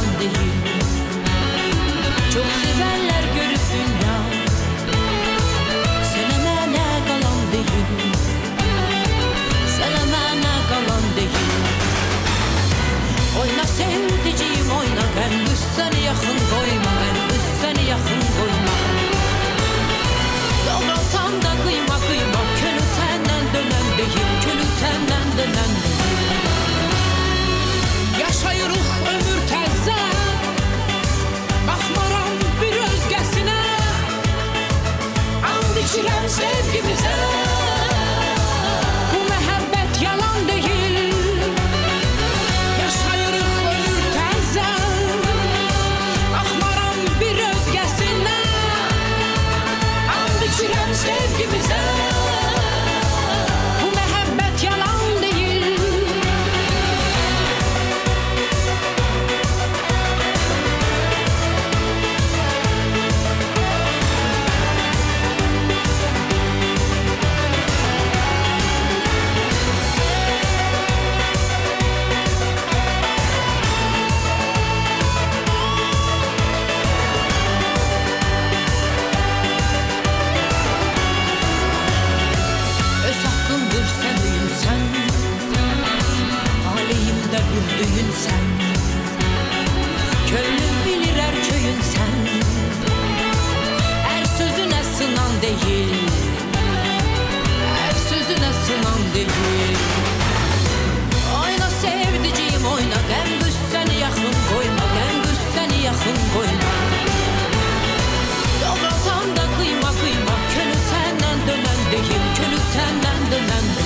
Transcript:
yalan değil. Çok severler görüp dünya, sevmene kalan değil. Sevmene kalan değil. Oyna sevdiceğim oyna, ben kız seni yakın koyma, ben kız seni yakın koyma. Doğrasan da kıyma kıyma, könül senden dönen değil, könül senden dönen değil. Yaşayırıq ömür təzə, baxmaram bir özgəsinə, and içirəm sevgimizə. Bu məhəbbət yalan deyil. Yaşayırıq ömür təzə, baxmaram bir özgəsinə, and içirəm sevgimizə. Bu məhəbbət yalan deyil. Öz hakkındır sen öyünsən, aleyhimdə bir düyünsən. Könlüm bilir hər köyünsən, hər sözünə sınan deyil, hər sözünə sınan deyil. Oyna sevdiceğim oyna, qəm qüs səni yaxın koyma, qəm qüs səni yaxın koyma. Doğrasan da kıyma kıyma, könül senden dönen değil, könül senden dönen